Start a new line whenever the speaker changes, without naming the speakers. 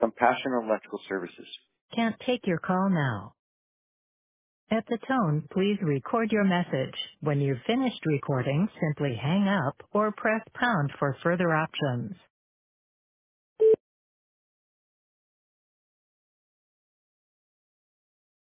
Compassion Electrical Services.
Can't take your call now. At the tone, please record your message. When you've finished recording, simply hang up or press pound for further options.